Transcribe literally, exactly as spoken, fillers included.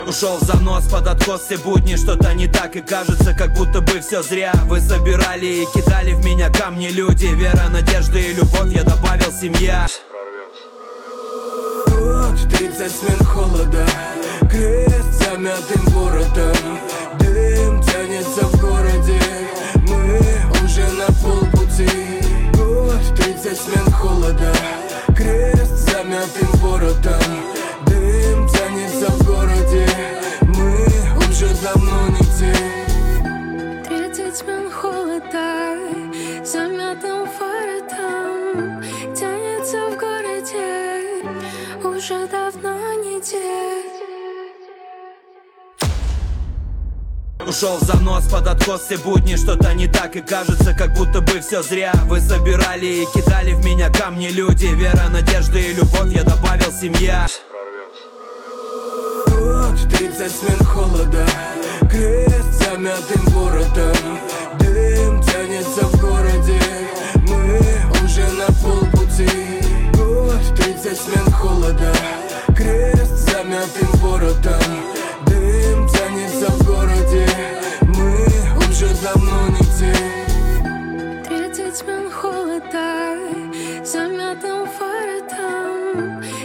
Ушел в занос, под откос, все будни, что-то не так. И кажется, как будто бы все зря. Вы собирали и кидали в меня камни, люди. Вера, надежда и любовь, я добавил семья. Вот тридцать смен холода, крест замятым воротом. Дым тянется в городе, мы уже на полпути. Вот тридцать смен холода, крест замятым воротом. Дым тянется в городе, мы уже давно не те. Тридцать смен холода, замятым воротом. Тянется в городе, уже давно не те. Ушел в занос, под откос, все будни, что-то не так. И кажется, как будто бы все зря. Вы собирали и кидали в меня камни, люди. Вера, надежда и любовь, я добавил семья. Вот тридцать смен холода, крест замятым воротом. Дым тянется в городе, мы уже на полпути. Вот тридцать смен холода, крест замятым воротом. Дым тянется в городе, мы уже давно не те. Тридцать смен холода, замятым воротом.